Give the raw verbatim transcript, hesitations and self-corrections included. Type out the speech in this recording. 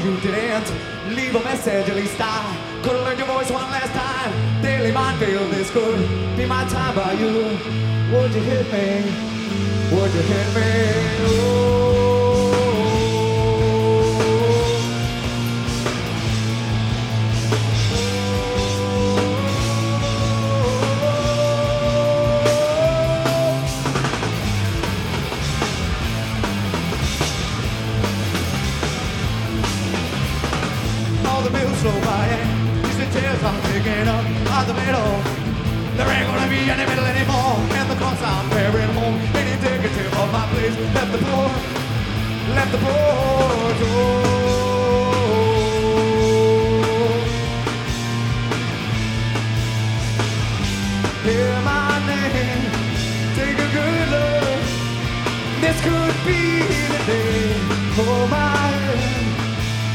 you didn't leave a message, at least I could have learned your voice one last time. Daily mind feel this could be my time by you. Would you hit me? Would you hit me? Oh. The bills slow by and these the tears I'm picking up out the middle. There ain't gonna be any middle anymore. And the cost I'm bearing home ain't indicative of my place. Left the poor, left the poor door.